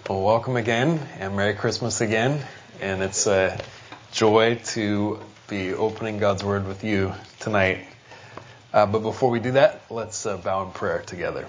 Well, welcome again, and Merry Christmas again. And it's a joy to be opening God's Word with you tonight. But before we do that, let's bow in prayer together.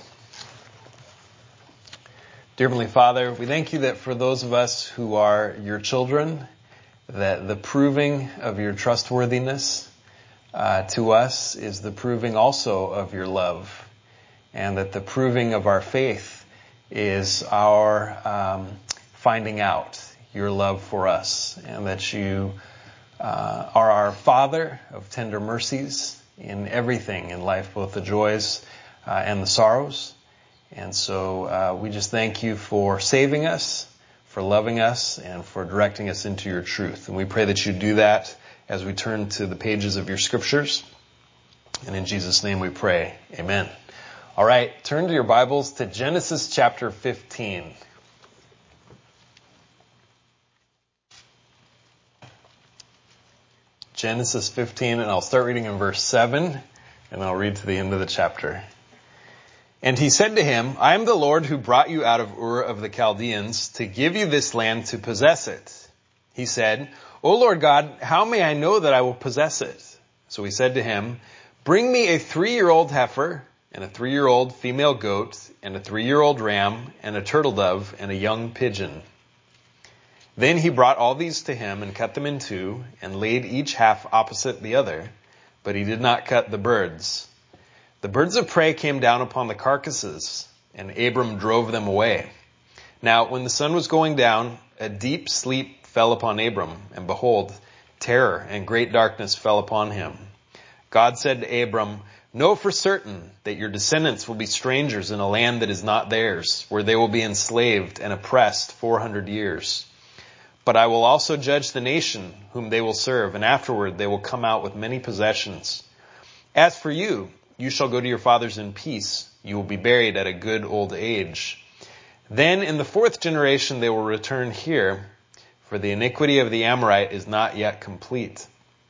Dear Heavenly Father, we thank you that for those of us who are your children, that the proving of your trustworthiness to us is the proving also of your love, and that the proving of our faith is our finding out your love for us, and that you are our Father of tender mercies in everything in life, both the joys and the sorrows. And so we just thank you for saving us, for loving us, and for directing us into your truth. And we pray that you do that as we turn to the pages of your scriptures. And in Jesus' name we pray. Amen. All right, turn to your Bibles to Genesis chapter 15. Genesis 15, and I'll start reading in verse 7, and I'll read to the end of the chapter. And he said to him, I am the Lord who brought you out of Ur of the Chaldeans to give you this land to possess it. He said, O Lord God, how may I know that I will possess it? So he said to him, bring me a 3-year-old heifer, and a 3-year-old female goat, and a 3-year-old ram, and a turtle dove, and a young pigeon. Then he brought all these to him, and cut them in two, and laid each half opposite the other, but he did not cut the birds. The birds of prey came down upon the carcasses, and Abram drove them away. Now when the sun was going down, a deep sleep fell upon Abram, and behold, terror and great darkness fell upon him. God said to Abram, know for certain that your descendants will be strangers in a land that is not theirs, where they will be enslaved and oppressed 400 years. But I will also judge the nation whom they will serve, and afterward they will come out with many possessions. As for you, you shall go to your fathers in peace. You will be buried at a good old age. Then in the 4th generation they will return here, for the iniquity of the Amorite is not yet complete.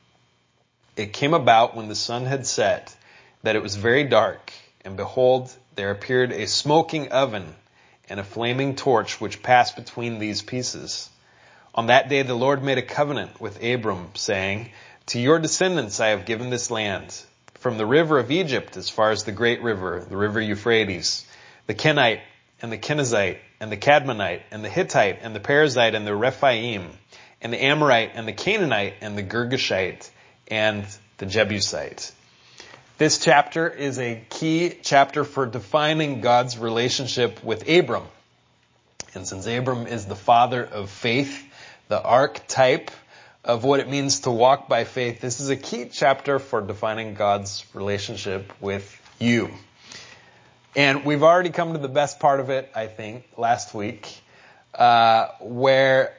It came about when the sun had set, that it was very dark, and behold, there appeared a smoking oven and a flaming torch which passed between these pieces. On that day the Lord made a covenant with Abram, saying, to your descendants I have given this land, from the river of Egypt as far as the great river, the river Euphrates, the Kenite and the Kenizzite and the Cadmonite and the Hittite and the Perizzite and the Rephaim and the Amorite and the Canaanite and the Girgashite and the Jebusite. This chapter is a key chapter for defining God's relationship with Abram. And since Abram is the father of faith, the archetype of what it means to walk by faith, this is a key chapter for defining God's relationship with you. And we've already come to the best part of it, I think, last week, where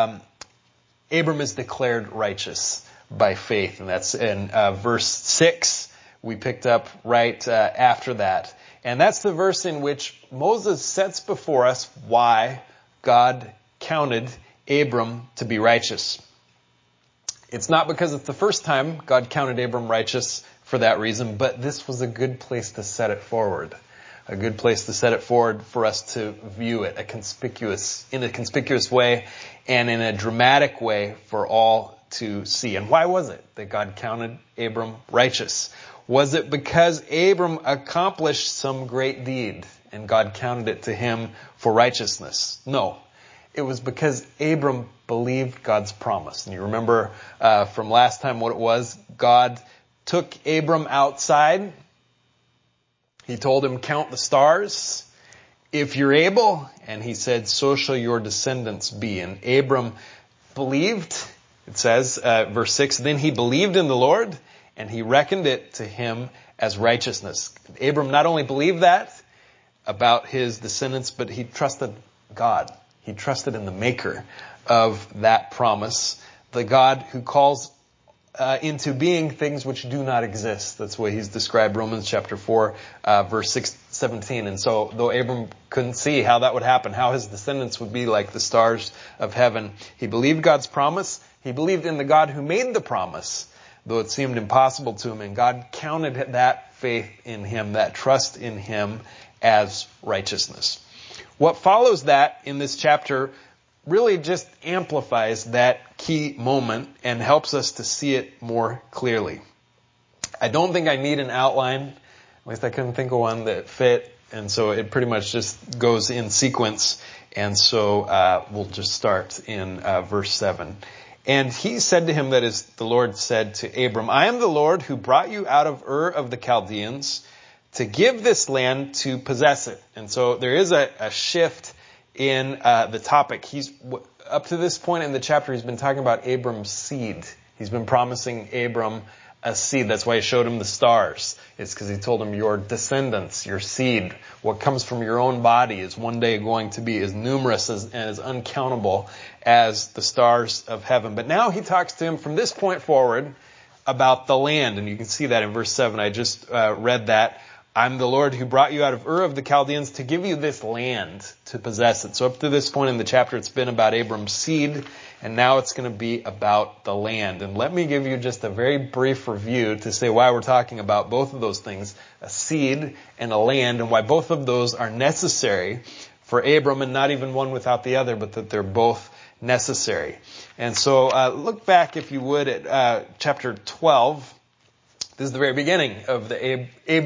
Abram is declared righteous by faith. And that's in verse 6. We picked up right after that. And that's the verse in which Moses sets before us why God counted Abram to be righteous. It's not because it's the first time God counted Abram righteous for that reason, but this was a good place to set it forward. A good place to set it forward for us to view it in a conspicuous way and in a dramatic way for all to see. And why was it that God counted Abram righteous? Was it because Abram accomplished some great deed and God counted it to him for righteousness? No. It was because Abram believed God's promise. And you remember from last time what it was? God took Abram outside. He told him, count the stars if you're able. And he said, so shall your descendants be. And Abram believed. It says, verse 6, then he believed in the Lord, and he reckoned it to him as righteousness. Abram not only believed that about his descendants, but he trusted God. He trusted in the maker of that promise, the God who calls into being things which do not exist. That's the way he's described Romans chapter 4, verse 17. And so, though Abram couldn't see how that would happen, how his descendants would be like the stars of heaven, he believed God's promise. He believed in the God who made the promise, though it seemed impossible to him. And God counted that faith in him, that trust in him, as righteousness. What follows that in this chapter really just amplifies that key moment and helps us to see it more clearly. I don't think I need an outline. At least I couldn't think of one that fit. And so it pretty much just goes in sequence. And so we'll just start in verse 7. And he said to him, that is, the Lord said to Abram, I am the Lord who brought you out of Ur of the Chaldeans to give this land to possess it. And so there is a shift in the topic. He's up to this point in the chapter, he's been talking about Abram's seed. He's been promising Abram a seed. That's why he showed him the stars. It's because he told him your descendants, your seed, what comes from your own body is one day going to be as numerous and as uncountable as the stars of heaven. But now he talks to him from this point forward about the land. And you can see that in verse 7. I just read that. I'm the Lord who brought you out of Ur of the Chaldeans to give you this land to possess it. So up to this point in the chapter, it's been about Abram's seed, and now it's going to be about the land. And let me give you just a very brief review to say why we're talking about both of those things, a seed and a land, and why both of those are necessary for Abram, and not even one without the other, but that they're both necessary. And so look back, if you would, at chapter 12. This is the very beginning of the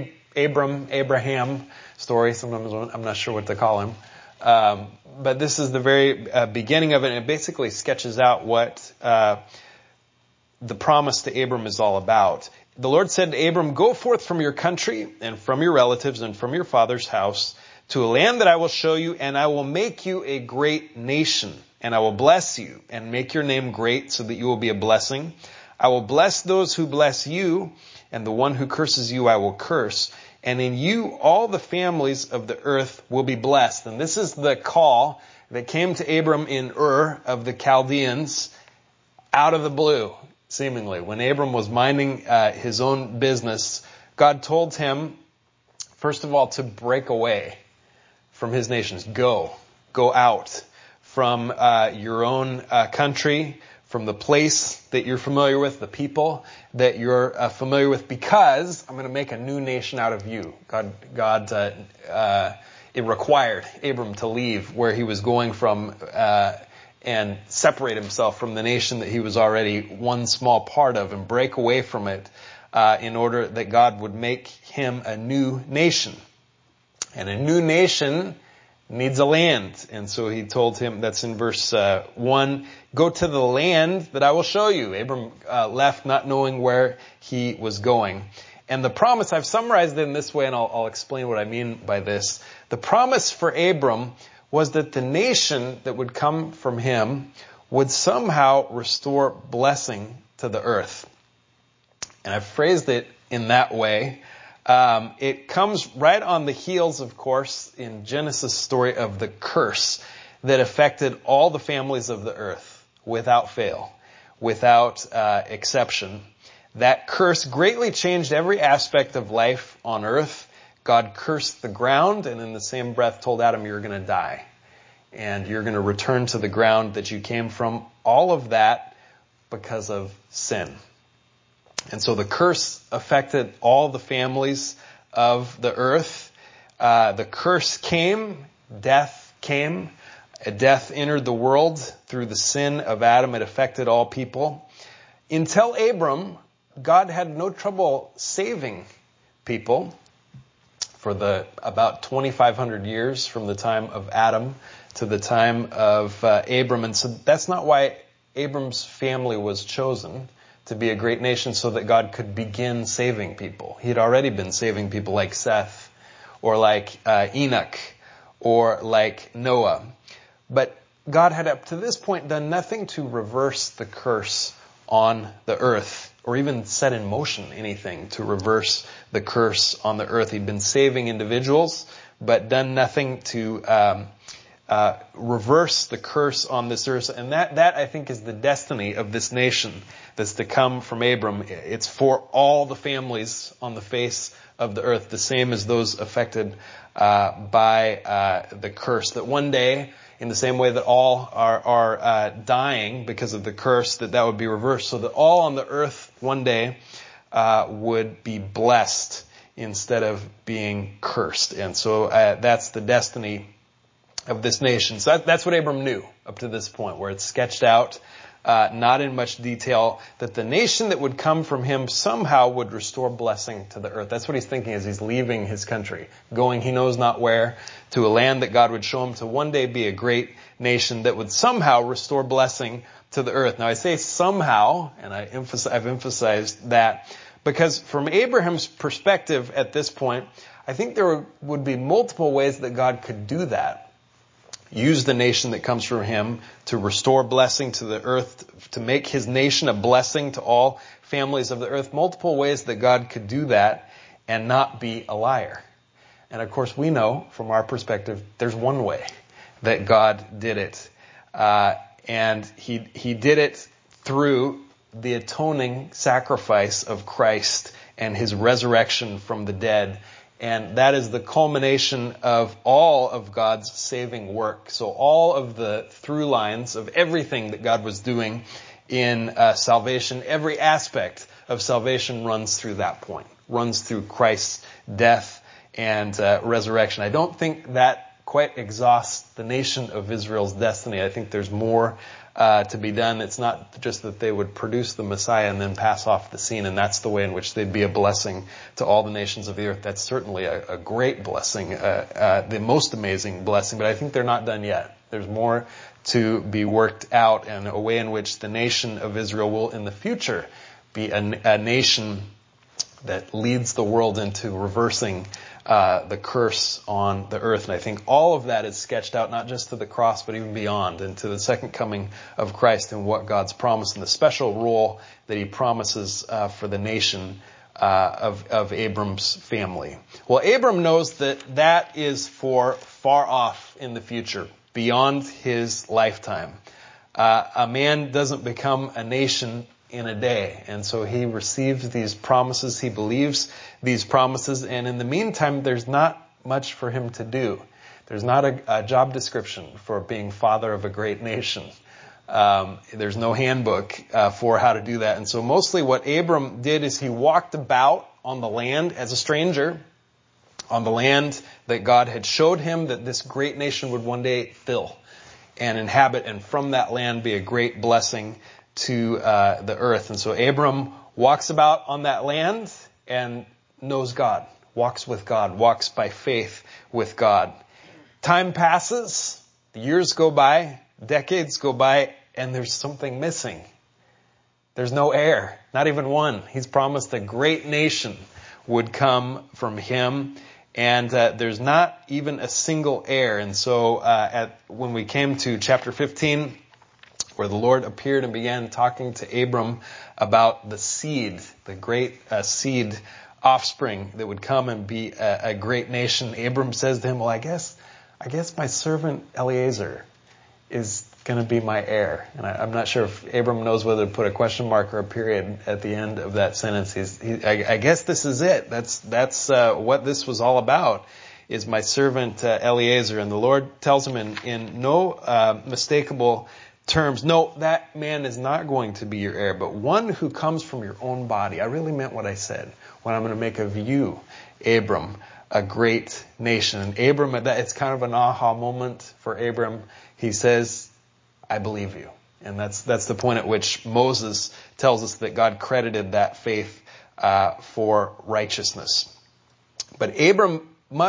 Abraham story. Sometimes I'm not sure what to call him. But this is the very beginning of it, and it basically sketches out what the promise to Abram is all about. The Lord said to Abram, go forth from your country and from your relatives and from your father's house to a land that I will show you, and I will make you a great nation, and I will bless you and make your name great so that you will be a blessing. I will bless those who bless you, and the one who curses you I will curse. And in you all the families of the earth will be blessed. And this is the call that came to Abram in Ur of the Chaldeans out of the blue, seemingly. When Abram was minding his own business, God told him, first of all, to break away from his nations. Go out from your own country, from the place that you're familiar with, the people that you're familiar with, because I'm going to make a new nation out of you. It required Abram to leave where he was going from and separate himself from the nation that he was already one small part of and break away from it in order that God would make him a new nation. And a new nation needs a land. And so he told him, that's in verse 1, go to the land that I will show you. Abram left not knowing where he was going. And the promise, I've summarized it in this way, and I'll explain what I mean by this. The promise for Abram was that the nation that would come from him would somehow restore blessing to the earth. And I've phrased it in that way. It comes right on the heels, of course, in Genesis' story of the curse that affected all the families of the earth without fail, without exception. That curse greatly changed every aspect of life on earth. God cursed the ground, and in the same breath told Adam, you're going to die. And you're going to return to the ground that you came from. All of that because of sin. And so the curse affected all the families of the earth. The curse came, death came. Death entered the world through the sin of Adam. It affected all people. Until Abram, God had no trouble saving people for the about 2,500 years from the time of Adam to the time of Abram. And so that's not why Abram's family was chosen to be a great nation, so that God could begin saving people. He had already been saving people like Seth, or like Enoch, or like Noah. But God had up to this point done nothing to reverse the curse on the earth, or even set in motion anything to reverse the curse on the earth. He'd been saving individuals, but done nothing to reverse the curse on this earth. And that I think is the destiny of this nation that's to come from Abram. It's for all the families on the face of the earth, the same as those affected by the curse. That one day, in the same way that all are dying because of the curse, that would be reversed, so that all on the earth one day would be blessed instead of being cursed. And so that's the destiny of this nation. So that's what Abram knew up to this point, where it's sketched out, not in much detail, that the nation that would come from him somehow would restore blessing to the earth. That's what he's thinking as he's leaving his country, going he knows not where, to a land that God would show him to one day be a great nation that would somehow restore blessing to the earth. Now I say somehow, and I've emphasized that, because from Abraham's perspective at this point, I think there would be multiple ways that God could do that. Use the nation that comes from him to restore blessing to the earth, to make his nation a blessing to all families of the earth. Multiple ways that God could do that and not be a liar. And of course we know from our perspective, there's one way that God did it. And he did it through the atoning sacrifice of Christ and his resurrection from the dead. And that is the culmination of all of God's saving work. So all of the through lines of everything that God was doing in salvation, every aspect of salvation runs through that point, runs through Christ's death and resurrection. I don't think that quite exhausts the nation of Israel's destiny. I think there's more to be done. It's not just that they would produce the Messiah and then pass off the scene, and that's the way in which they'd be a blessing to all the nations of the earth. That's certainly a great blessing, the most amazing blessing, but I think they're not done yet. There's more to be worked out, and a way in which the nation of Israel will in the future be a nation that leads the world into reversing the curse on the earth. And I think all of that is sketched out, not just to the cross, but even beyond, and to the second coming of Christ and what God's promised and the special role that he promises for the nation of Abram's family. Well, Abram knows that is for far off in the future, beyond his lifetime. A man doesn't become a nation in a day. And so he receives these promises, he believes these promises, and in the meantime, there's not much for him to do. There's not a job description for being father of a great nation. There's no handbook for how to do that. And so mostly what Abram did is he walked about on the land as a stranger, on the land that God had showed him that this great nation would one day fill and inhabit, and from that land be a great blessing to the earth. And so Abram walks about on that land and knows God, walks with God, walks by faith with God. Time passes, the years go by, decades go by, and there's something missing. There's no heir, not even one. He's promised a great nation would come from him, and there's not even a single heir. And so when we came to chapter 15, where the Lord appeared and began talking to Abram about the seed, the great seed offspring that would come and be a great nation, Abram says to him, well, I guess my servant Eliezer is going to be my heir. And I'm not sure if Abram knows whether to put a question mark or a period at the end of that sentence. I guess this is it. That's what this was all about, is my servant Eliezer. And the Lord tells him in no mistakable terms, no, that man is not going to be your heir, but one who comes from your own body. I really meant what I said when I'm going to make of you, Abram, a great nation. And Abram, it's kind of an aha moment for Abram. He says, I believe you. And that's the point at which Moses tells us that God credited that faith for righteousness. But Abram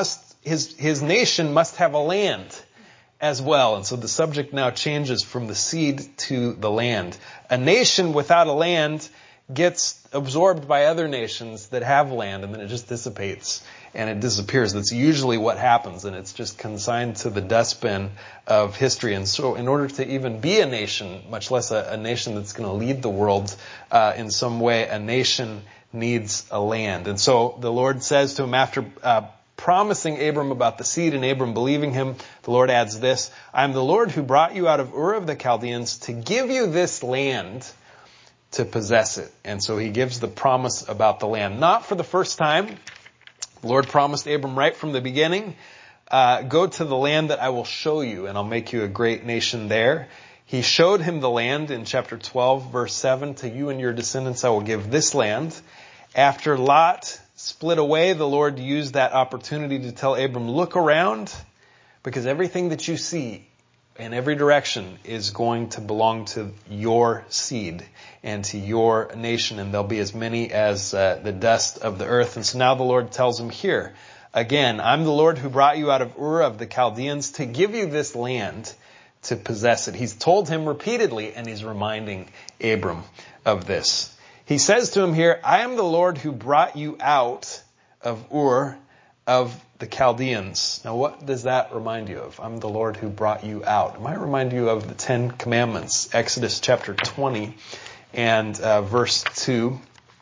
his nation must have a land as well. And so the subject now changes from the seed to the land. A nation without a land gets absorbed by other nations that have land, and then it just dissipates and it disappears. That's usually what happens, and it's just consigned to the dustbin of history. And so in order to even be a nation, much less a nation that's going to lead the world in some way, a nation needs a land. And so the Lord says to him, after promising Abram about the seed and Abram believing him, the Lord adds this, I am the Lord who brought you out of Ur of the Chaldeans to give you this land to possess it. And so he gives the promise about the land. Not for the first time. The Lord promised Abram right from the beginning, go to the land that I will show you, and I'll make you a great nation there. He showed him the land in chapter 12, verse 7, to you and your descendants I will give this land. After Lot split away, the Lord used that opportunity to tell Abram, look around, because everything that you see in every direction is going to belong to your seed and to your nation, and there'll be as many as the dust of the earth. And so now the Lord tells him here, again, I'm the Lord who brought you out of Ur of the Chaldeans to give you this land to possess it. He's told him repeatedly, and he's reminding Abram of this. He says to him here, I am the Lord who brought you out of Ur of the Chaldeans. Now, what does that remind you of? I'm the Lord who brought you out. It might remind you of the 10 Commandments, Exodus chapter 20 and verse 2,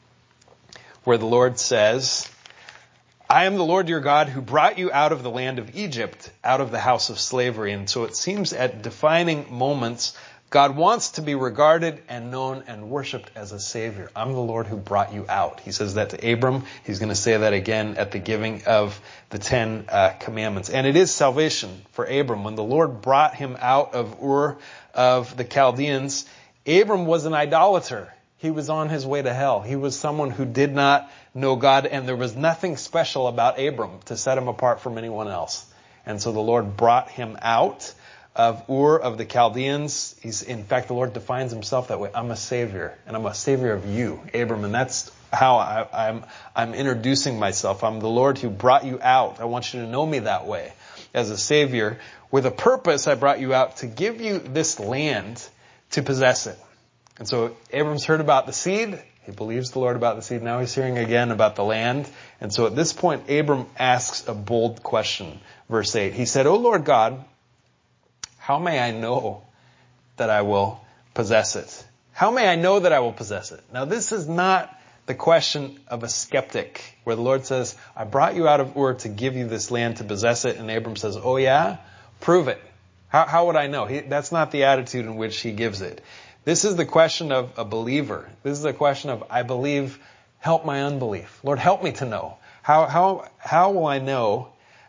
where the Lord says, I am the Lord your God who brought you out of the land of Egypt, out of the house of slavery. And so it seems at defining moments, God wants to be regarded and known and worshiped as a Savior. I'm the Lord who brought you out. He says that to Abram. He's going to say that again at the giving of the 10 Commandments. And it is salvation for Abram. When the Lord brought him out of Ur of the Chaldeans, Abram was an idolater. He was on his way to hell. He was someone who did not know God, and there was nothing special about Abram to set him apart from anyone else. And so the Lord brought him out of Ur of the Chaldeans. In fact, the Lord defines himself that way. I'm a Savior, and I'm a Savior of you, Abram. And that's how I'm introducing myself. I'm the Lord who brought you out. I want you to know me that way, as a Savior. With a purpose, I brought you out to give you this land to possess it. And so Abram's heard about the seed. He believes the Lord about the seed. Now he's hearing again about the land. And so at this point, Abram asks a bold question. Verse 8, he said, O Lord God, how may I know that I will possess it? How may I know that I will possess it? Now, this is not the question of a skeptic, where the Lord says, I brought you out of Ur to give you this land to possess it. And Abram says, oh yeah? Prove it. How would I know? That's not the attitude in which he gives it. This is the question of a believer. This is a question of, I believe, help my unbelief. Lord, help me to know. How will I know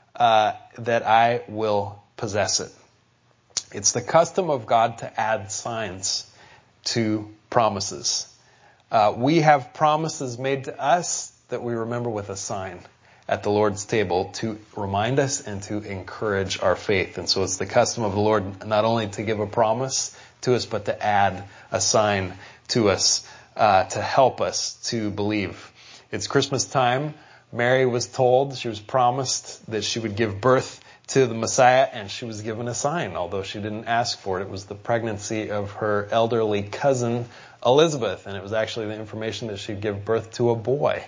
that I will possess it? It's the custom of God to add signs to promises. We have promises made to us that we remember with a sign at the Lord's table to remind us and to encourage our faith. And so it's the custom of the Lord not only to give a promise to us, but to add a sign to us to help us to believe. It's Christmas time. Mary was told, she was promised that she would give birth to the Messiah, and she was given a sign, although she didn't ask for it. It was the pregnancy of her elderly cousin, Elizabeth, and it was actually the information that she'd give birth to a boy.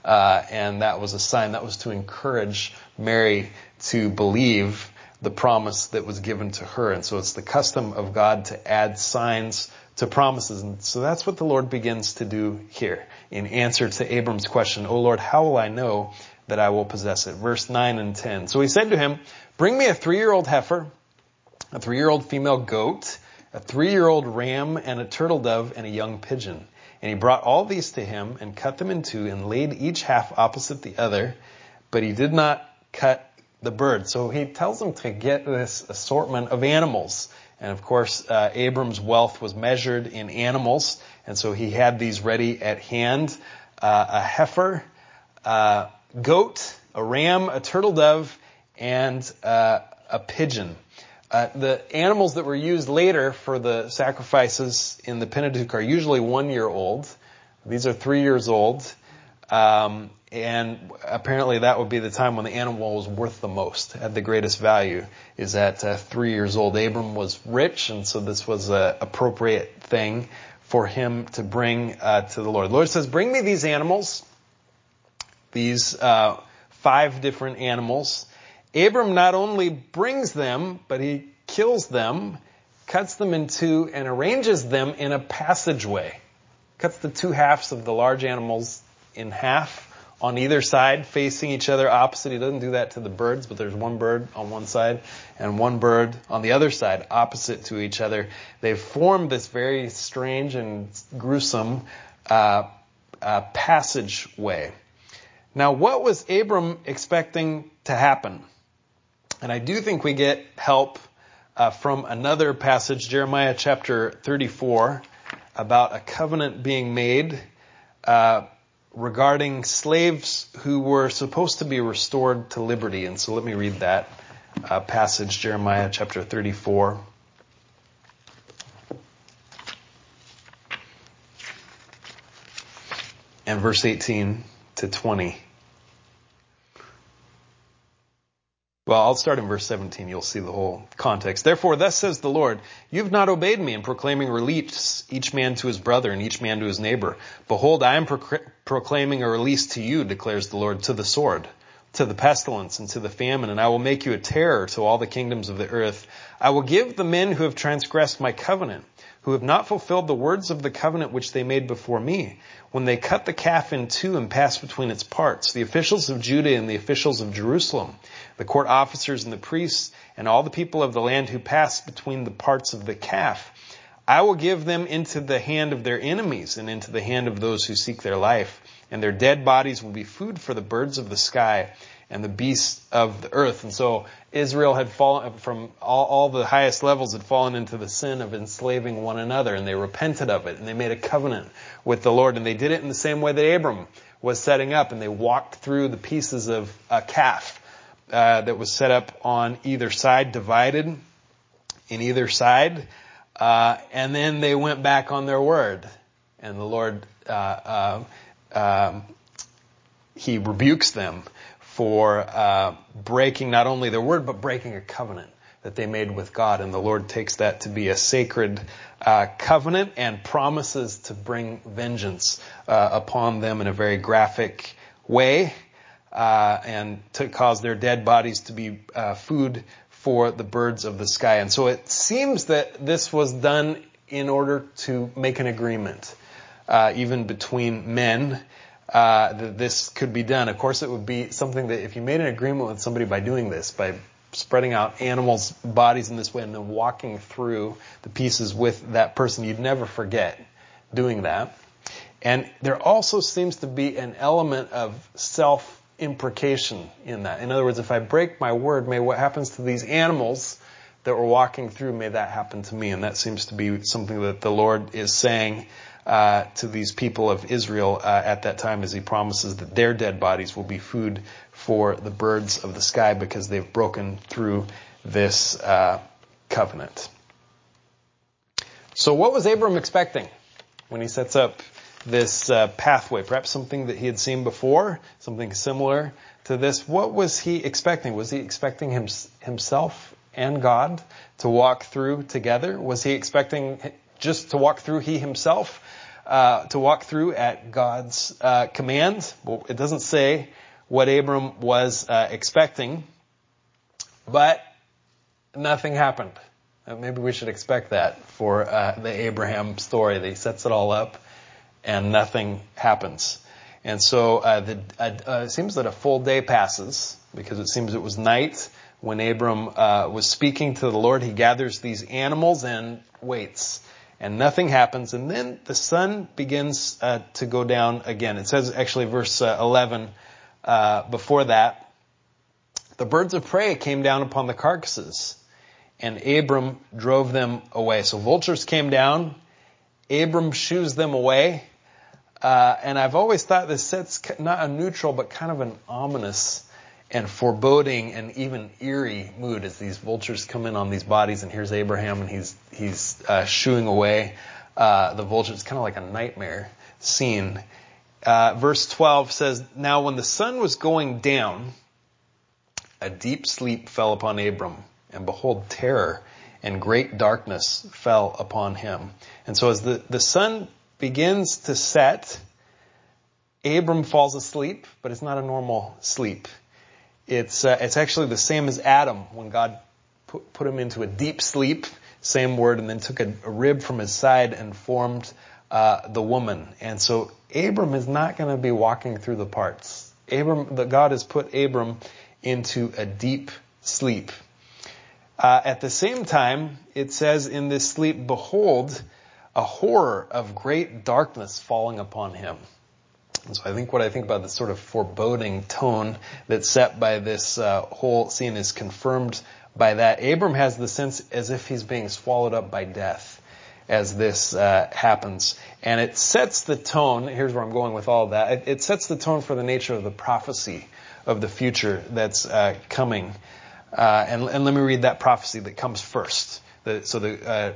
And that was a sign. That was to encourage Mary to believe the promise that was given to her. And so it's the custom of God to add signs to promises. And so that's what the Lord begins to do here in answer to Abram's question, O Lord, how will I know that I will possess it? Verse 9 and 10. So he said to him, bring me a 3-year-old heifer, a 3-year-old female goat, a 3-year-old ram, and a turtle dove, and a young pigeon. And he brought all these to him and cut them in two and laid each half opposite the other, but he did not cut the bird. So he tells him to get this assortment of animals. And of course, Abram's wealth was measured in animals. And so he had these ready at hand, a heifer, goat, a ram, a turtle dove, and a pigeon. The animals that were used later for the sacrifices in the Pentateuch are usually 1 year old. These are 3 years old. And apparently that would be the time when the animal was worth the most, had the greatest value, is at 3 years old. Abram was rich, and so this was an appropriate thing for him to bring to the Lord. The Lord says, bring me these animals, these 5 different animals. Abram not only brings them, but he kills them, cuts them in two, and arranges them in a passageway. Cuts the 2 halves of the large animals in half on either side, facing each other opposite. He doesn't do that to the birds, but there's one bird on one side and one bird on the other side, opposite to each other. They've formed this very strange and gruesome passageway. Now, what was Abram expecting to happen? And I do think we get help from another passage, Jeremiah chapter 34, about a covenant being made regarding slaves who were supposed to be restored to liberty. And so let me read that passage, Jeremiah chapter 34. And verse 18 to 20. Well, I'll start in verse 17. You'll see the whole context. Therefore, thus says the Lord, you have not obeyed me in proclaiming release, each man to his brother and each man to his neighbor. Behold, I am proclaiming a release to you, declares the Lord, to the sword, to the pestilence, and to the famine, and I will make you a terror to all the kingdoms of the earth. I will give the men who have transgressed my covenant, who have not fulfilled the words of the covenant which they made before me, when they cut the calf in two and passed between its parts, the officials of Judah and the officials of Jerusalem, the court officers and the priests, and all the people of the land who passed between the parts of the calf. I will give them into the hand of their enemies and into the hand of those who seek their life, and their dead bodies will be food for the birds of the sky and the beasts of the earth. And so Israel had fallen from all the highest levels, had fallen into the sin of enslaving one another, and they repented of it, and they made a covenant with the Lord, and they did it in the same way that Abram was setting up, and they walked through the pieces of a calf that was set up on either side, divided in either side, and then they went back on their word, and the Lord He rebukes them for breaking not only their word, but breaking a covenant that they made with God. And the Lord takes that to be a sacred covenant and promises to bring vengeance upon them in a very graphic way, and to cause their dead bodies to be food for the birds of the sky. And so it seems that this was done in order to make an agreement, even between men, that this could be done. Of course, it would be something that if you made an agreement with somebody by doing this, by spreading out animals' bodies in this way and then walking through the pieces with that person, you'd never forget doing that. And there also seems to be an element of self-imprecation in that. In other words, if I break my word, may what happens to these animals that we're walking through, may that happen to me. And that seems to be something that the Lord is saying to these people of Israel at that time, as he promises that their dead bodies will be food for the birds of the sky because they've broken through this covenant. So what was Abram expecting when he sets up this pathway? Perhaps something that he had seen before, something similar to this. What was he expecting? Was he expecting himself and God to walk through together? Was he expecting just to walk through he himself, to walk through at God's command? Well, it doesn't say what Abram was expecting, but nothing happened. Maybe we should expect that for the Abraham story. That he sets it all up and nothing happens. And so it seems that a full day passes, because it seems it was night when Abram was speaking to the Lord. He gathers these animals and waits. And nothing happens. And then the sun begins to go down again. It says, actually, verse 11, before that, the birds of prey came down upon the carcasses, and Abram drove them away. So vultures came down. Abram shoos them away. And I've always thought this sets not a neutral, but kind of an ominous and foreboding and even eerie mood as these vultures come in on these bodies, and here's Abraham, and he's shooing away the vultures. It's kind of like a nightmare scene. Verse 12 says, now when the sun was going down, a deep sleep fell upon Abram, and behold, terror and great darkness fell upon him. And so as the sun begins to set, Abram falls asleep, but it's not a normal sleep. It's actually the same as Adam when God put him into a deep sleep, same word, and then took a rib from his side and formed the woman. And so Abram is not going to be walking through the parts. God has put Abram into a deep sleep. At the same time, it says in this sleep, behold, a horror of great darkness falling upon him. And so what I think about the sort of foreboding tone that's set by this whole scene is confirmed by that. Abram has the sense as if he's being swallowed up by death as this happens. And it sets the tone, here's where I'm going with all of that, it sets the tone for the nature of the prophecy of the future that's coming. And let me read that prophecy that comes first. A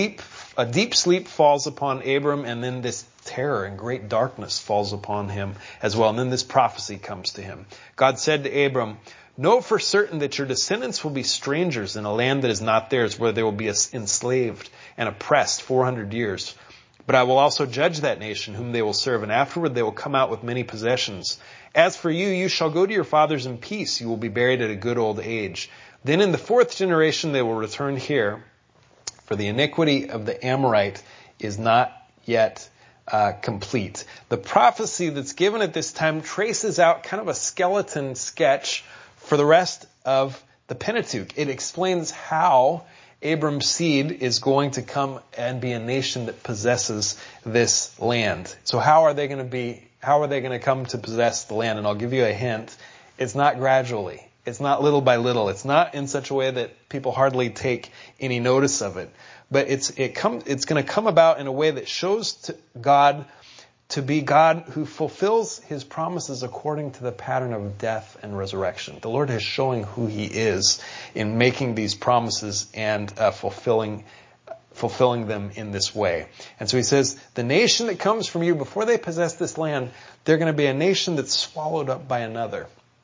deep sleep falls upon Abram, and then this terror and great darkness falls upon him as well. And then this prophecy comes to him. God said to Abram, "Know for certain that your descendants will be strangers in a land that is not theirs, where they will be enslaved and oppressed 400 years. But I will also judge that nation whom they will serve, and afterward they will come out with many possessions. As for you, you shall go to your fathers in peace. You will be buried at a good old age. Then in the 4th generation they will return here, for the iniquity of the Amorite is not yet complete." The prophecy that's given at this time traces out kind of a skeleton sketch for the rest of the Pentateuch. It explains how Abram's seed is going to come and be a nation that possesses this land. So how are they going to come to possess the land? And I'll give you a hint. It's not gradually. It's not little by little. It's not in such a way that people hardly take any notice of it. But it's going to come about in a way that shows to God to be God who fulfills his promises according to the pattern of death and resurrection. The Lord is showing who he is in making these promises and fulfilling them in this way. And so he says, the nation that comes from you, before they possess this land, they're going to be a nation that's swallowed up by another.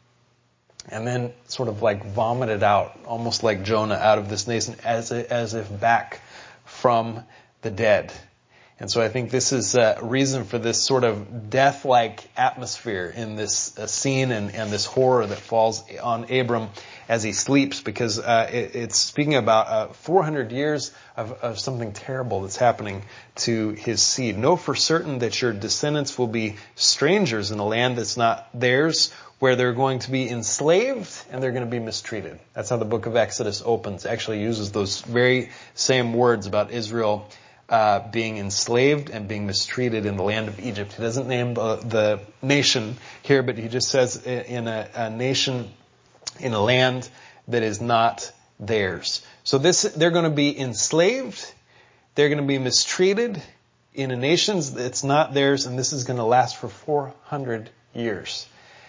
And then sort of like vomited out, almost like Jonah, out of this nation as if back from the dead. And so I think this is a reason for this sort of death-like atmosphere in this scene and this horror that falls on Abram as he sleeps, because it's speaking about 400 years of something terrible that's happening to his seed. Know for certain that your descendants will be strangers in a land that's not theirs, where they're going to be enslaved and they're going to be mistreated. That's how the book of Exodus opens. It actually uses those very same words about Israel being enslaved and being mistreated in the land of Egypt. He doesn't name the nation here, but he just says in a nation, in a land that is not theirs. So they're going to be enslaved, they're going to be mistreated in a nation that's not theirs, and this is going to last for 400 years.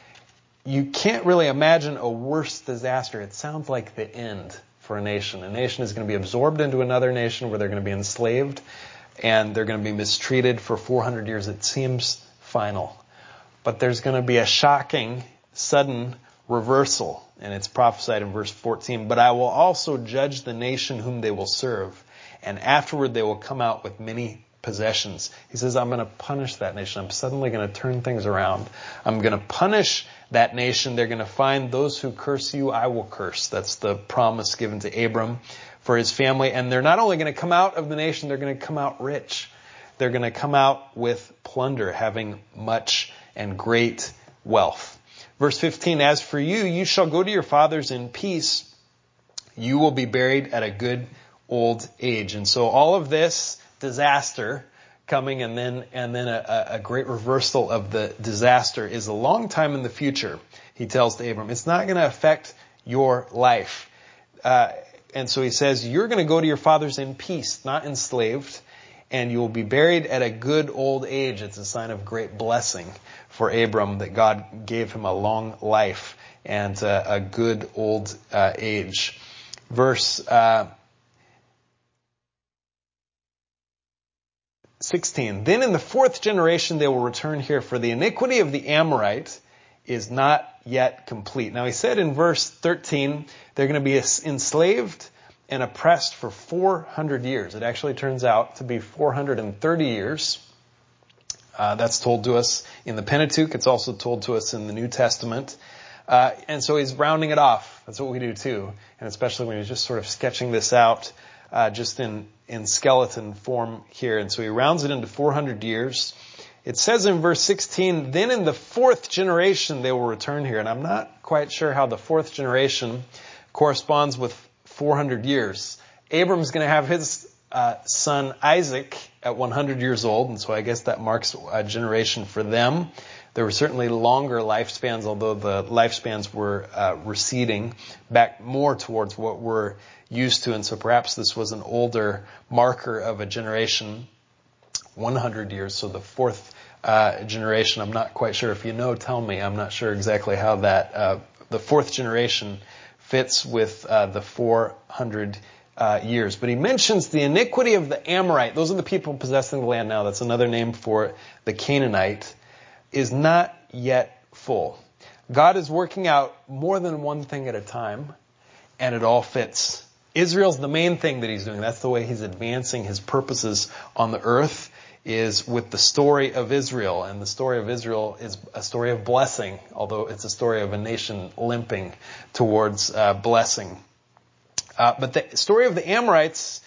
You can't really imagine a worse disaster. It sounds like the end for a nation. A nation is going to be absorbed into another nation where they're going to be enslaved and they're going to be mistreated for 400 years. It seems final. But there's going to be a shocking, sudden reversal. And it's prophesied in verse 14. But I will also judge the nation whom they will serve, and afterward they will come out with many possessions. He says, I'm going to punish that nation. I'm suddenly going to turn things around. I'm going to punish that nation. They're going to find those who curse you, I will curse. That's the promise given to Abram for his family. And they're not only going to come out of the nation, they're going to come out rich. They're going to come out with plunder, having much and great wealth. Verse 15, as for you, you shall go to your fathers in peace. You will be buried at a good old age. And so all of this disaster coming and then a great reversal of the disaster is a long time in the future, he tells to Abram. It's not going to affect your life. And so he says, you're going to go to your fathers in peace, not enslaved, and you will be buried at a good old age. It's a sign of great blessing for Abram that God gave him a long life and a good old age. Verse 16, then in the 4th generation they will return here, for the iniquity of the Amorite is not yet complete. Now he said in verse 13, they're going to be enslaved and oppressed for 400 years. It actually turns out to be 430 years. That's told to us in the Pentateuch. It's also told to us in the New Testament. And so he's rounding it off. That's what we do too. And especially when he's just sort of sketching this out just in skeleton form here. And so he rounds it into 400 years. It says in verse 16, then in the 4th generation they will return here. And I'm not quite sure how the 4th generation corresponds with 400 years. Abram's going to have his son Isaac at 100 years old. And so I guess that marks a generation for them. There were certainly longer lifespans, although the lifespans were receding back more towards what we're used to. And so perhaps this was an older marker of a generation, 100 years. So the 4th generation, I'm not quite sure. If you know, tell me. I'm not sure exactly how that the 4th generation fits with the 400 years. But he mentions the iniquity of the Amorite. Those are the people possessing the land now. That's another name for it. The Canaanite is not yet full. God is working out more than one thing at a time, and it all fits. Israel's the main thing that he's doing. That's the way he's advancing his purposes on the earth, is with the story of Israel. And the story of Israel is a story of blessing, although it's a story of a nation limping towards blessing. But the story of the Amorites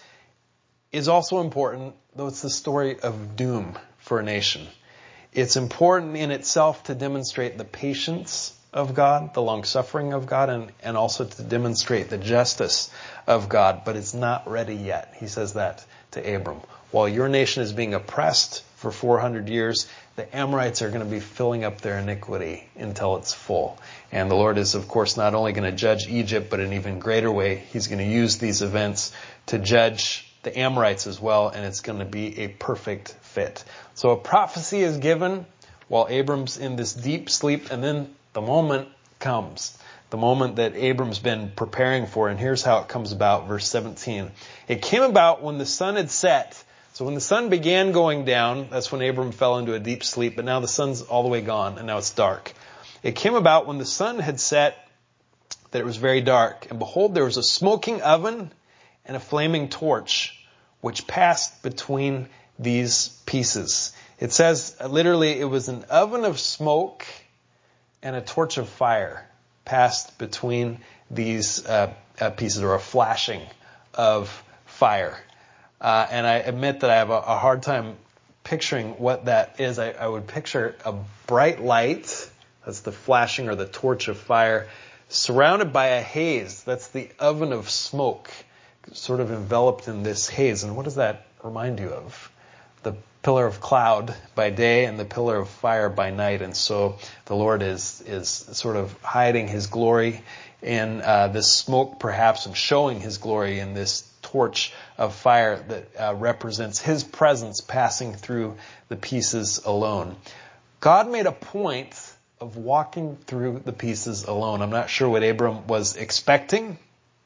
is also important, though it's the story of doom for a nation. It's important in itself to demonstrate the patience of God, the long-suffering of God, and also to demonstrate the justice of God. But it's not ready yet. He says that to Abram. While your nation is being oppressed for 400 years, the Amorites are going to be filling up their iniquity until it's full. And the Lord is, of course, not only going to judge Egypt, but in an even greater way, he's going to use these events to judge the Amorites as well, and it's going to be a perfect fit. So a prophecy is given while Abram's in this deep sleep, and then the moment comes. The moment that Abram's been preparing for, and here's how it comes about, verse 17. It came about when the sun had set. So when the sun began going down, that's when Abram fell into a deep sleep, but now the sun's all the way gone, and now it's dark. It came about when the sun had set that it was very dark, and behold, there was a smoking oven and a flaming torch, which passed between these pieces. It says, literally, it was an oven of smoke and a torch of fire passed between these pieces, or a flashing of fire. And I admit that I have a hard time picturing what that is. I would picture a bright light, that's the flashing or the torch of fire, surrounded by a haze. That's the oven of smoke, sort of enveloped in this haze. And what does that remind you of? The pillar of cloud by day and the pillar of fire by night. And so the Lord is sort of hiding his glory in this smoke, perhaps, and showing his glory in this torch of fire that represents his presence passing through the pieces alone. God made a point of walking through the pieces alone. I'm not sure what Abram was expecting.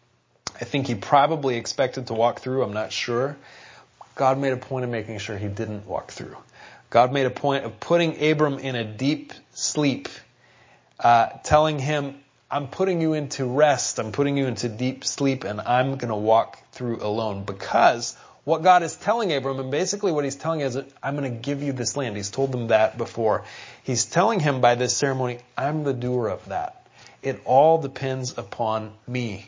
I think he probably expected to walk through. I'm not sure. God made a point of making sure he didn't walk through. God made a point of putting Abram in a deep sleep, telling him, I'm putting you into rest, I'm putting you into deep sleep, and I'm going to walk through alone. Because what God is telling Abram, and basically what he's telling is, I'm going to give you this land. He's told them that before. He's telling him by this ceremony, I'm the doer of that. It all depends upon me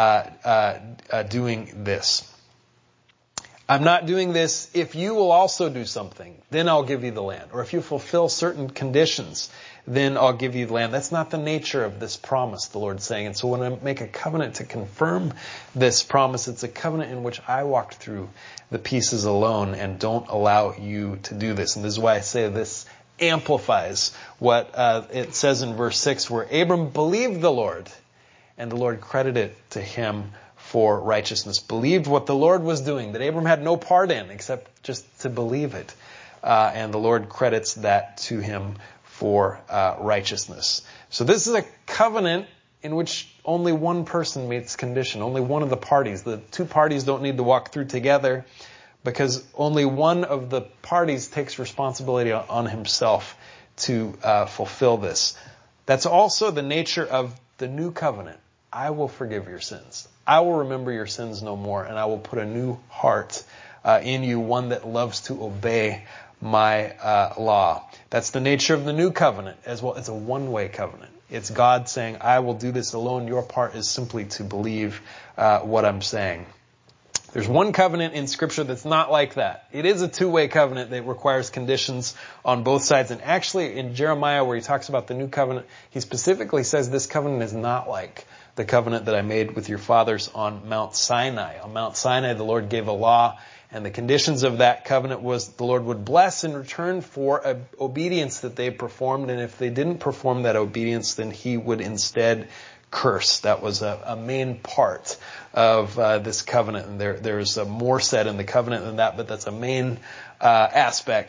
doing this. I'm not doing this if you will also do something, then I'll give you the land. Or if you fulfill certain conditions, then I'll give you the land. That's not the nature of this promise, the Lord's saying. And so when I make a covenant to confirm this promise, it's a covenant in which I walked through the pieces alone and don't allow you to do this. And this is why I say this amplifies what it says in verse 6, where Abram believed the Lord, and the Lord credited it to him for righteousness. Believed what the Lord was doing, that Abram had no part in except just to believe it. And the Lord credits that to him for righteousness. So this is a covenant in which only one person meets condition, only one of the parties. The two parties don't need to walk through together because only one of the parties takes responsibility on himself to fulfill this. That's also the nature of the new covenant. I will forgive your sins. I will remember your sins no more, and I will put a new heart in you, one that loves to obey my law. That's the nature of the new covenant as well. It's a one-way covenant. It's God saying, I will do this alone. Your part is simply to believe what I'm saying. There's one covenant in Scripture that's not like that. It is a two-way covenant that requires conditions on both sides. And actually in Jeremiah, where he talks about the new covenant, he specifically says this covenant is not like the covenant that I made with your fathers on Mount Sinai. On Mount Sinai, the Lord gave a law, and the conditions of that covenant was the Lord would bless in return for obedience that they performed, and if they didn't perform that obedience, then he would instead curse. That was a main part of this covenant, and there's more said in the covenant than that, but that's a main aspect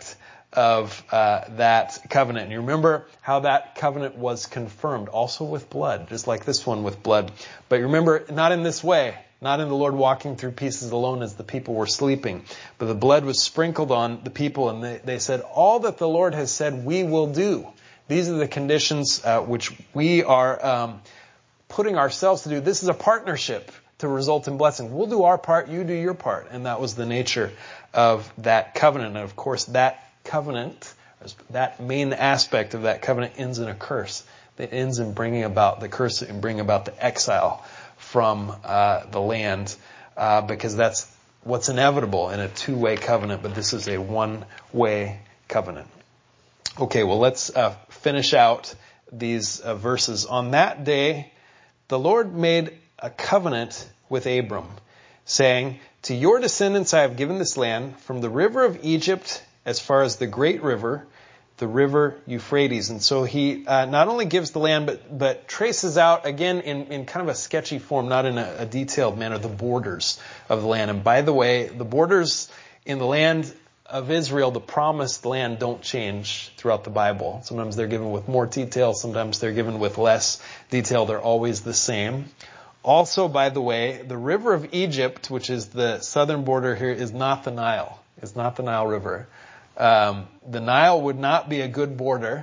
of that covenant. And you remember how that covenant was confirmed, also with blood, just like this one with blood. But you remember, not in this way, not in the Lord walking through pieces alone as the people were sleeping, but the blood was sprinkled on the people, and they said, all that the Lord has said we will do. These are the conditions which we are putting ourselves to do. This is a partnership to result in blessing. We'll do our part, you do your part. And that was the nature of that covenant. And of course, that covenant, that main aspect of that covenant ends in a curse. It ends in bringing about the curse and bringing about the exile from the land, because that's what's inevitable in a two-way covenant, but this is a one-way covenant. Okay, well, let's finish out these verses. On that day, the Lord made a covenant with Abram, saying, to your descendants I have given this land, from the river of Egypt as far as the great river, the river Euphrates. And so he not only gives the land, but traces out, again, in kind of a sketchy form, not in a detailed manner, the borders of the land. And by the way, the borders in the land of Israel, the promised land, don't change throughout the Bible. Sometimes they're given with more detail, sometimes they're given with less detail. They're always the same. Also, by the way, the river of Egypt, which is the southern border here, is not the Nile. It's not the Nile River. The Nile would not be a good border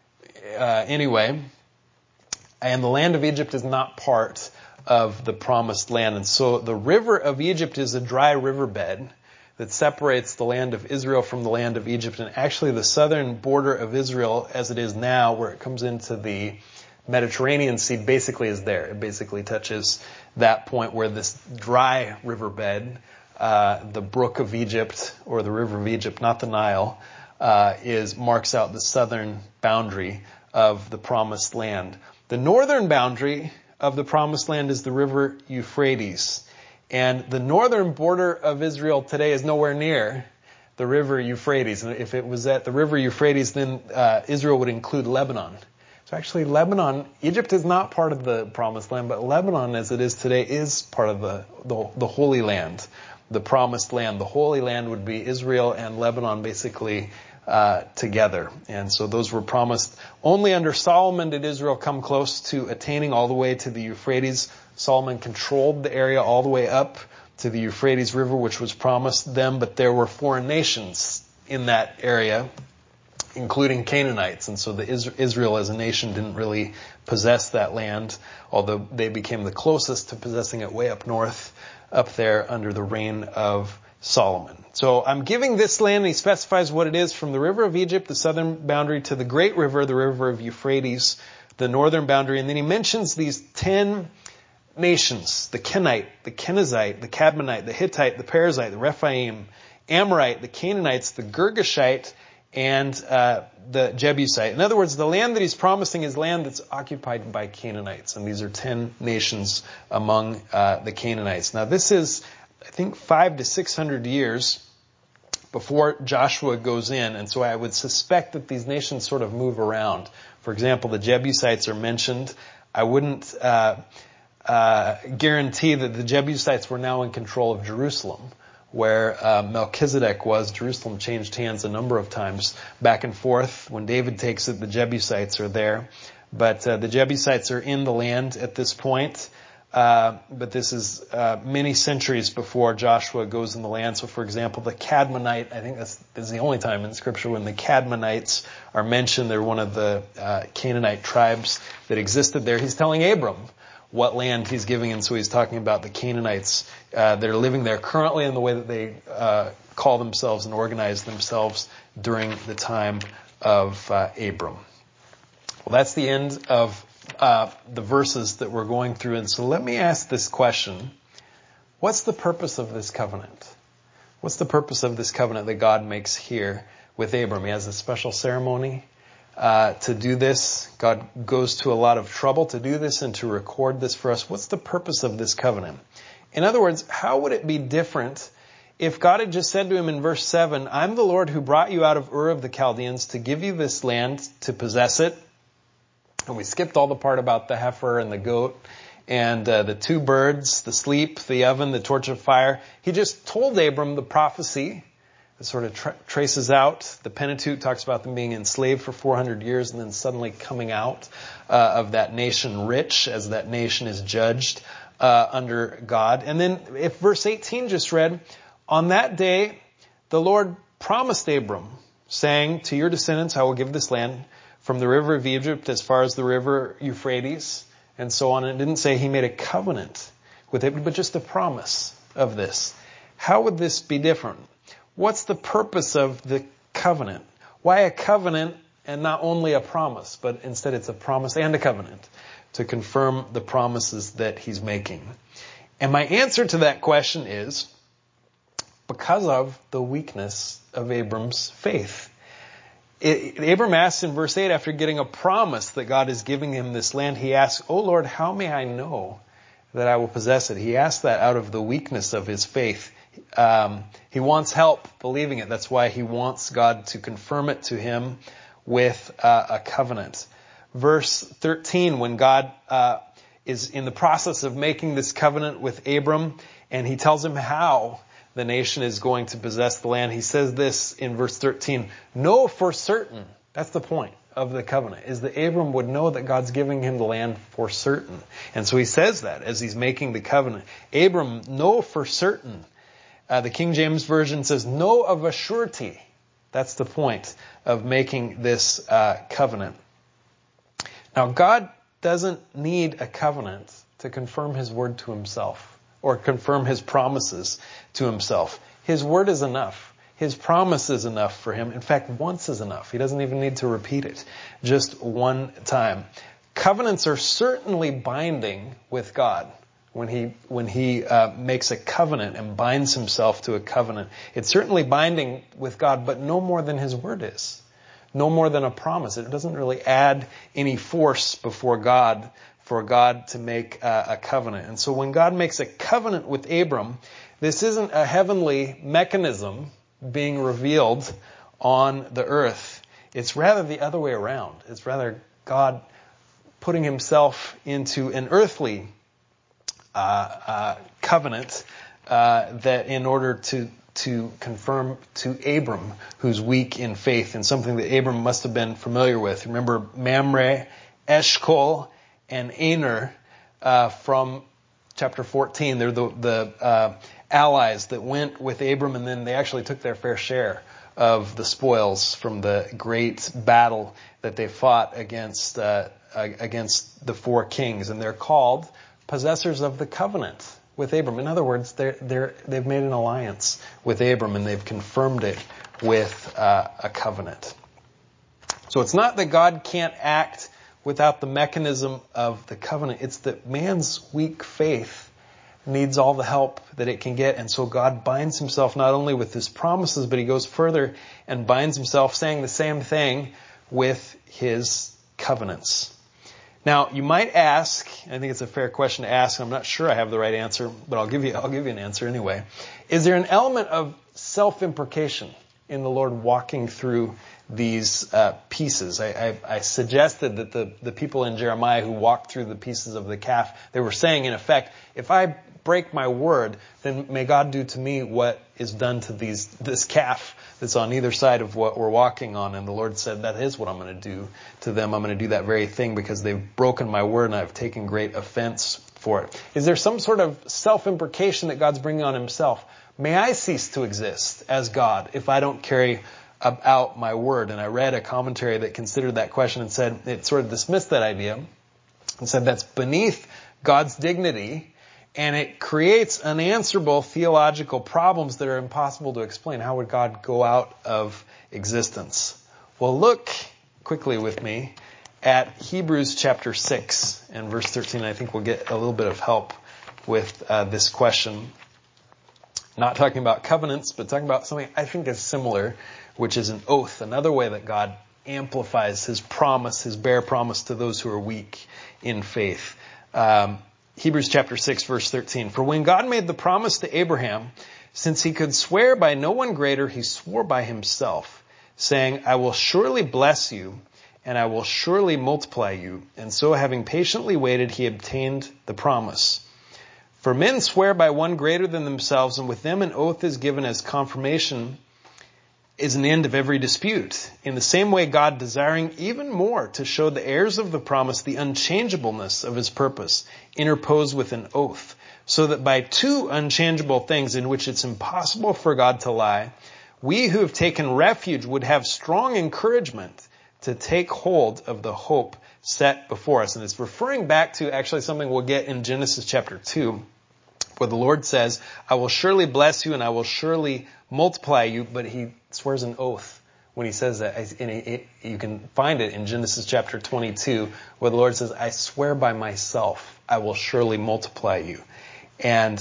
anyway. And the land of Egypt is not part of the promised land. And so the river of Egypt is a dry riverbed that separates the land of Israel from the land of Egypt. And actually the southern border of Israel, as it is now, where it comes into the Mediterranean Sea, basically is there. It basically touches that point where this dry riverbed, the brook of Egypt, or the river of Egypt, not the Nile, marks out the southern boundary of the promised land. The northern boundary of the promised land is the river Euphrates. And the northern border of Israel today is nowhere near the river Euphrates. And if it was at the river Euphrates, then Israel would include Lebanon. So actually Lebanon, Egypt is not part of the promised land, but Lebanon as it is today is part of the Holy Land, the promised land. The Holy Land would be Israel and Lebanon basically together. And so those were promised. Only under Solomon did Israel come close to attaining all the way to the Euphrates. Solomon controlled the area all the way up to the Euphrates River, which was promised them, but there were foreign nations in that area, including Canaanites. And so Israel as a nation didn't really possess that land, although they became the closest to possessing it way up north, up there under the reign of Solomon. So I'm giving this land, and he specifies what it is, from the river of Egypt, the southern boundary, to the great river, the river of Euphrates, the northern boundary. And then he mentions these 10 nations: the Kenite, the Kenizzite, the Cadmonite, the Hittite, the Perizzite, the Rephaim, Amorite, the Canaanites, the Girgashite, and the Jebusite. In other words, the land that he's promising is land that's occupied by Canaanites. And these are 10 nations among the Canaanites. Now this is, I think, 500 to 600 years before Joshua goes in. And so I would suspect that these nations sort of move around. For example, the Jebusites are mentioned. I wouldn't guarantee that the Jebusites were now in control of Jerusalem, where Melchizedek was. Jerusalem changed hands a number of times back and forth. When David takes it, the Jebusites are there. But the Jebusites are in the land at this point. But this is many centuries before Joshua goes in the land. So, for example, the Cadmonite, I think this is the only time in Scripture when the Cadmonites are mentioned. They're one of the Canaanite tribes that existed there. He's telling Abram what land he's giving, and so he's talking about the Canaanites that are living there currently in the way that they call themselves and organize themselves during the time of Abram. Well, that's the end of the verses that we're going through, and so let me ask this question. What's the purpose of this covenant? What's the purpose of this covenant that God makes here with Abram? He has a special ceremony to do this. God goes to a lot of trouble to do this and to record this for us. What's the purpose of this covenant? In other words, how would it be different if God had just said to him in verse 7, I'm the Lord who brought you out of Ur of the Chaldeans to give you this land to possess it. And we skipped all the part about the heifer and the goat and the 2 birds, the sleep, the oven, the torch of fire. He just told Abram the prophecy It sort of traces out. The Pentateuch talks about them being enslaved for 400 years and then suddenly coming out of that nation rich as that nation is judged under God. And then if verse 18 just read, on that day the Lord promised Abram, saying, to your descendants I will give this land from the river of Egypt as far as the river Euphrates, and so on. And it didn't say he made a covenant with Abram, but just a promise of this. How would this be different? What's the purpose of the covenant? Why a covenant and not only a promise, but instead it's a promise and a covenant to confirm the promises that he's making? And my answer to that question is because of the weakness of Abram's faith. Abram asks in verse 8, after getting a promise that God is giving him this land, he asks, "O Lord, how may I know that I will possess it?" He asks that out of the weakness of his faith. He wants help believing it. That's why he wants God to confirm it to him with a covenant. Verse 13, when God is in the process of making this covenant with Abram, and he tells him how the nation is going to possess the land, he says this in verse 13, know for certain. That's the point of the covenant, is that Abram would know that God's giving him the land for certain. And so he says that as he's making the covenant. Abram, know for certain. The King James Version says, know of a surety. That's the point of making this covenant. Now, God doesn't need a covenant to confirm his word to himself or confirm his promises to himself. His word is enough. His promise is enough for him. In fact, once is enough. He doesn't even need to repeat it. Just one time. Covenants are certainly binding with God. When he makes a covenant and binds himself to a covenant, it's certainly binding with God, but no more than his word is. No more than a promise. It doesn't really add any force before God for God to make a covenant. And so when God makes a covenant with Abram, this isn't a heavenly mechanism being revealed on the earth. It's rather the other way around. It's rather God putting himself into an earthly covenant that in order to confirm to Abram, who's weak in faith, and something that Abram must have been familiar with. Remember Mamre, Eshcol, and Aner from chapter 14. They're the allies that went with Abram, and then they actually took their fair share of the spoils from the great battle that they fought against the four kings. And they're called possessors of the covenant with Abram. In other words, they've made an alliance with Abram, and they've confirmed it with a covenant. So it's not that God can't act without the mechanism of the covenant. It's that man's weak faith needs all the help that it can get. And so God binds himself not only with his promises, but he goes further and binds himself, saying the same thing, with his covenants. Now, you might ask, I think it's a fair question to ask, I'm not sure I have the right answer, but I'll give you an answer anyway. Is there an element of self-imprecation in the Lord walking through these pieces? I suggested that the people in Jeremiah who walked through the pieces of the calf, they were saying, in effect, if I break my word, then may God do to me what is done to this calf that's on either side of what we're walking on. And the Lord said, that is what I'm going to do to them. I'm going to do that very thing because they've broken my word and I've taken great offense for it. Is there some sort of self-imprecation that God's bringing on himself? May I cease to exist as God if I don't carry out my word? And I read a commentary that considered that question and said, it sort of dismissed that idea and said that's beneath God's dignity, and it creates unanswerable theological problems that are impossible to explain. How would God go out of existence? Well, look quickly with me at Hebrews chapter 6 and verse 13. I think we'll get a little bit of help with this question. Not talking about covenants, but talking about something I think is similar, which is an oath. Another way that God amplifies his promise, his bare promise to those who are weak in faith. Hebrews chapter 6, verse 13. For when God made the promise to Abraham, since he could swear by no one greater, he swore by himself, saying, I will surely bless you, and I will surely multiply you. And so, having patiently waited, he obtained the promise. For men swear by one greater than themselves, and with them an oath is given as confirmation, is an end of every dispute. In the same way, God, desiring even more to show the heirs of the promise the unchangeableness of his purpose, interposed with an oath, so that by two unchangeable things in which it's impossible for God to lie, we who have taken refuge would have strong encouragement to take hold of the hope set before us. And it's referring back to actually something we'll get in Genesis chapter 2, where the Lord says, I will surely bless you and I will surely multiply you, but he swears an oath when he says that. And you can find it in Genesis chapter 22, where the Lord says, I swear by myself, I will surely multiply you and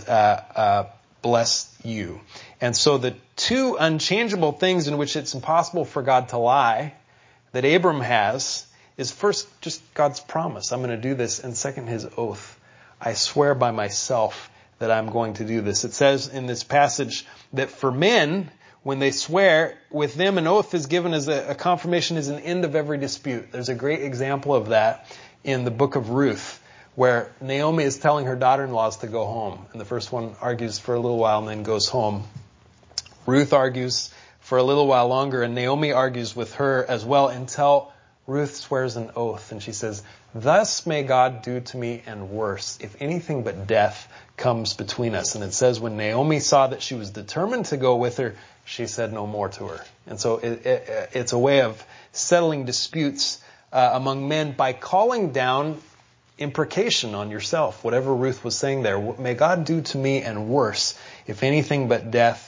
bless you. And so the two unchangeable things in which it's impossible for God to lie that Abram has is first just God's promise, I'm going to do this, and second, his oath. I swear by myself that I'm going to do this. It says in this passage that for men, when they swear, with them an oath is given as a confirmation, is an end of every dispute. There's a great example of that in the book of Ruth, where Naomi is telling her daughter-in-laws to go home. And the first one argues for a little while and then goes home. Ruth argues for a little while longer, and Naomi argues with her as well until Ruth swears an oath. And she says, thus may God do to me and worse, if anything but death comes between us. And it says when Naomi saw that she was determined to go with her, she said no more to her. And so it's a way of settling disputes among men by calling down imprecation on yourself. Whatever Ruth was saying there, may God do to me and worse, if anything but death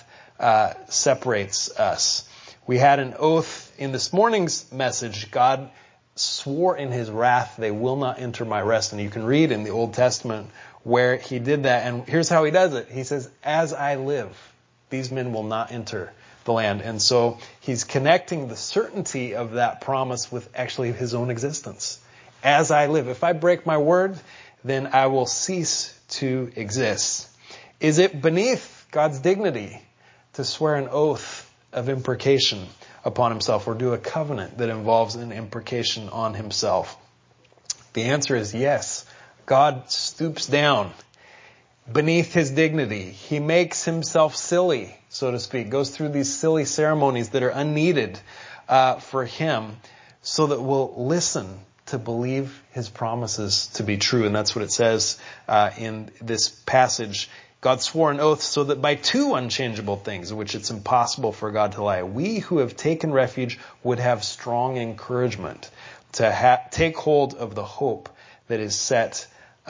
separates us. We had an oath in this morning's message. God swore in his wrath, they will not enter my rest. And you can read in the Old Testament where he did that. And here's how he does it. He says, as I live, these men will not enter the land. And so he's connecting the certainty of that promise with actually his own existence. As I live, if I break my word, then I will cease to exist. Is it beneath God's dignity to swear an oath of imprecation upon himself or do a covenant that involves an imprecation on himself? The answer is yes. God stoops down beneath his dignity. He makes himself silly, so to speak, goes through these silly ceremonies that are unneeded for him so that we'll listen to believe his promises to be true. And that's what it says in this passage. God swore an oath so that by two unchangeable things, in which it's impossible for God to lie, we who have taken refuge would have strong encouragement to take hold of the hope that is set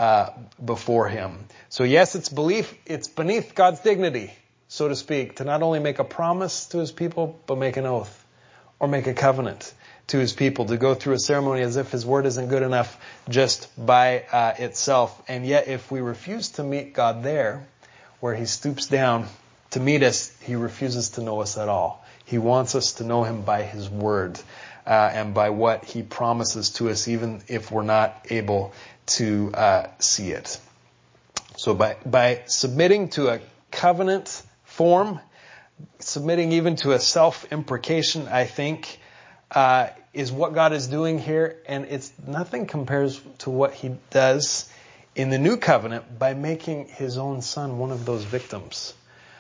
before him. So yes, it's beneath God's dignity, so to speak, to not only make a promise to his people, but make an oath or make a covenant to his people, to go through a ceremony as if his word isn't good enough just by itself. And yet if we refuse to meet God there, where he stoops down to meet us, he refuses to know us at all. He wants us to know him by his word and by what he promises to us, even if we're not able to see it. So by submitting to a covenant form, submitting even to a self-imprecation, I think, is what God is doing here. And it's nothing compares to what he does in the new covenant by making his own son one of those victims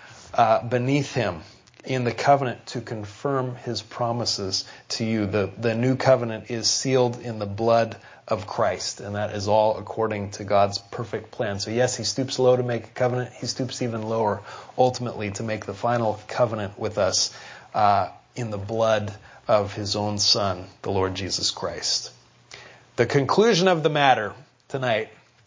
beneath him in the covenant to confirm his promises to you. The new covenant is sealed in the blood of Christ, and that is all according to God's perfect plan. So yes, he stoops low to make a covenant. He stoops even lower ultimately to make the final covenant with us in the blood of his own son, the Lord Jesus Christ. The conclusion of the matter tonight,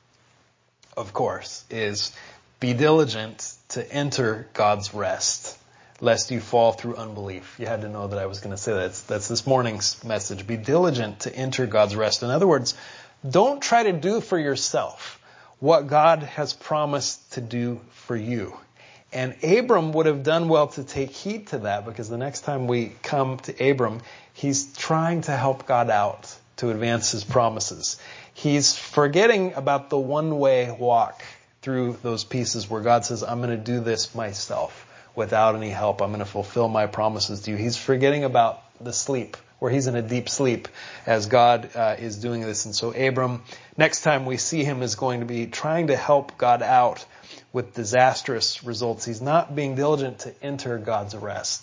of course, is be diligent to enter God's rest, lest you fall through unbelief. You had to know that I was going to say that. That's this morning's message. Be diligent to enter God's rest. In other words, don't try to do for yourself what God has promised to do for you. And Abram would have done well to take heed to that, because the next time we come to Abram, he's trying to help God out to advance his promises. He's forgetting about the one-way walk through those pieces where God says, I'm going to do this myself without any help. I'm going to fulfill my promises to you. He's forgetting about the sleep, where he's in a deep sleep as God is doing this. And so Abram, next time we see him, is going to be trying to help God out with disastrous results. He's not being diligent to enter God's rest,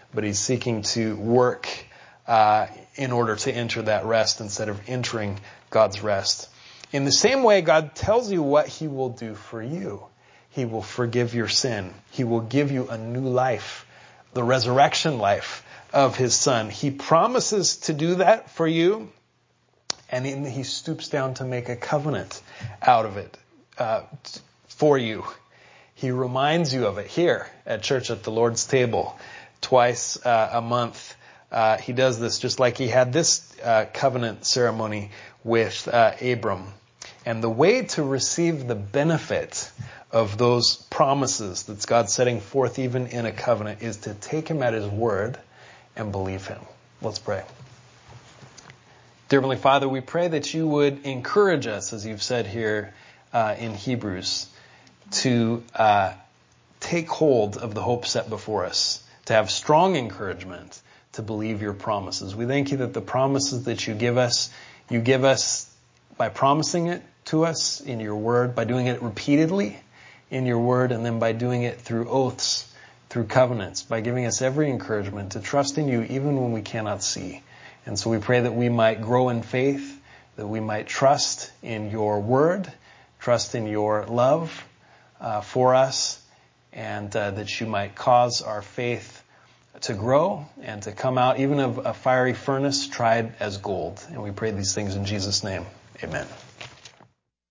but he's seeking to work in order to enter that rest instead of entering God's rest. In the same way, God tells you what he will do for you. He will forgive your sin. He will give you a new life, the resurrection life of his Son. He promises to do that for you, and he stoops down to make a covenant out of it for you. He reminds you of it here at church at the Lord's table twice a month. He does this just like he had this covenant ceremony with Abram. And the way to receive the benefit of those promises that God's setting forth even in a covenant is to take him at his word and believe him. Let's pray. Dear Heavenly Father, we pray that you would encourage us, as you've said here in Hebrews, to take hold of the hope set before us, to have strong encouragement to believe your promises. We thank you that the promises that you give us by promising it to us in your word, by doing it repeatedly in your word, and then by doing it through oaths, through covenants, by giving us every encouragement to trust in you even when we cannot see. And so we pray that we might grow in faith, that we might trust in your word, trust in your love for us, and that you might cause our faith to grow and to come out even of a fiery furnace tried as gold. And we pray these things in Jesus' name. Amen.